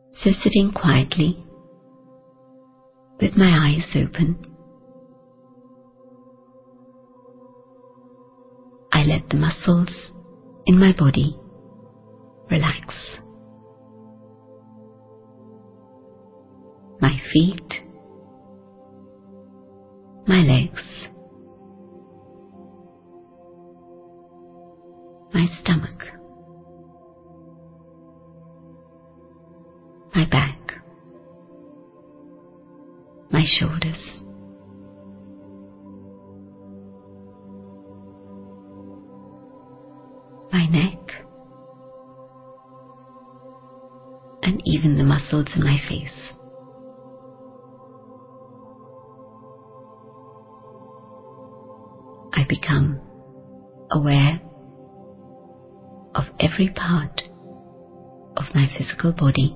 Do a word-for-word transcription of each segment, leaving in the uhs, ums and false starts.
So sitting quietly with my eyes open, I let the muscles in my body relax. My feet, my legs, my stomach, my back, my shoulders, my neck, and even the muscles in my face. I become aware of every part of my physical body,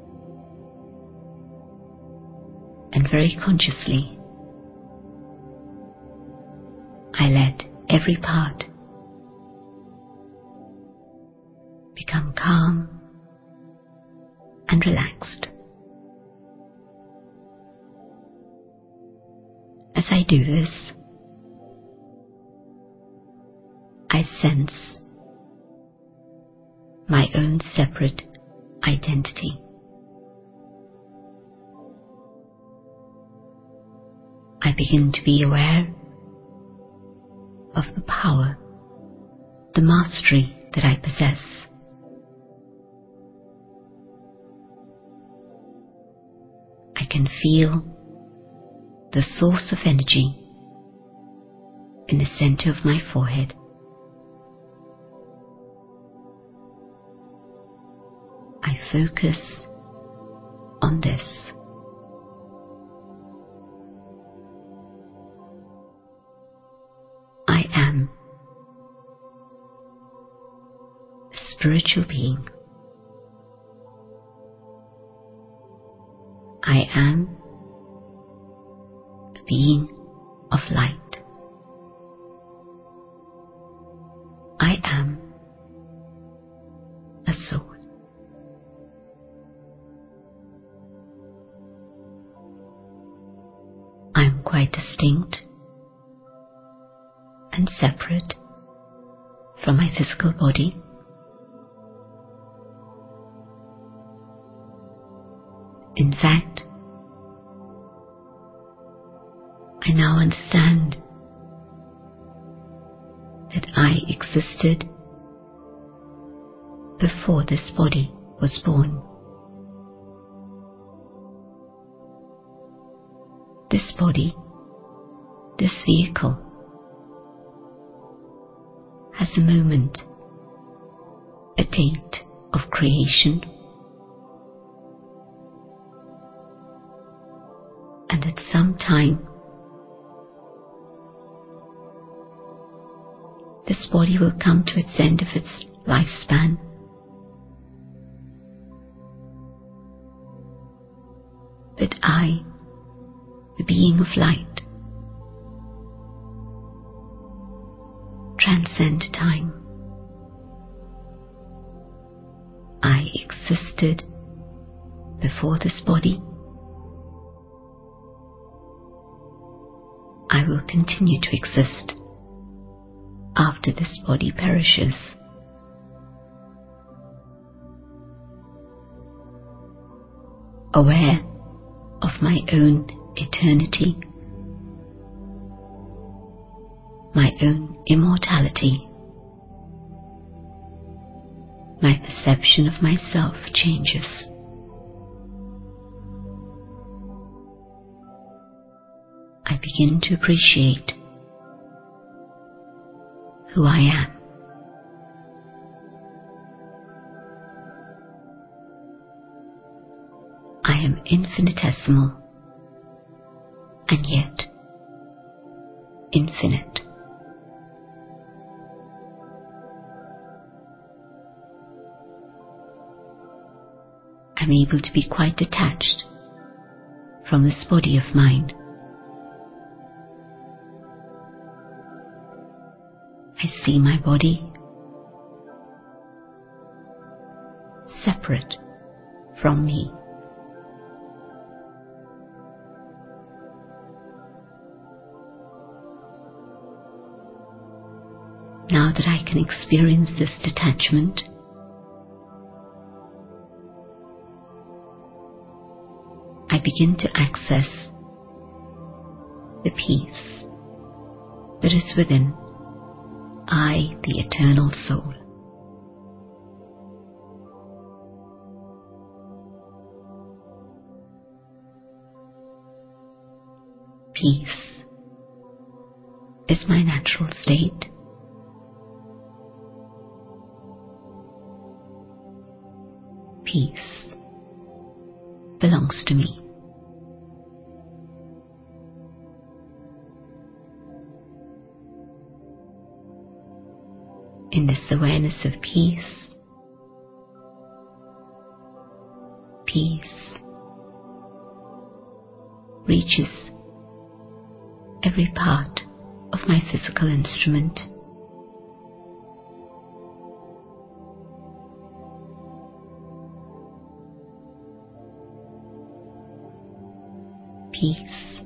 and very consciously I let every part become calm and relaxed. As I do this, I sense my own separate identity. I begin to be aware of the power, the mastery that I possess. I can feel the source of energy in the center of my forehead. I focus on this. I am a spiritual being. I am a being of light. I am a soul. I am quite distinct and separate from my physical body. In fact, I now understand that I existed before this body was born. This body, this vehicle, has a moment, a date of creation, and at some time this body will come to its end of its lifespan. But I, the being of light, transcend time. I existed before this body. I will continue to exist after this body perishes. Aware of my own eternity, my own immortality, my perception of myself changes. I begin to appreciate who I am. I am infinitesimal and yet infinite. I'm able to be quite detached from this body of mine. I see my body separate from me. can experience this detachment, I begin to access the peace that is within I, the eternal soul. Peace is my natural state. Peace belongs to me. In this awareness of peace, peace reaches every part of my physical instrument. Peace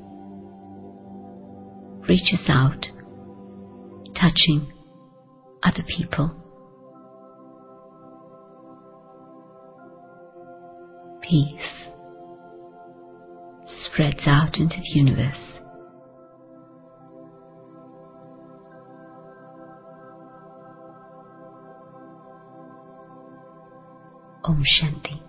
reaches out, touching other people. Peace spreads out into the universe. Om Shanti.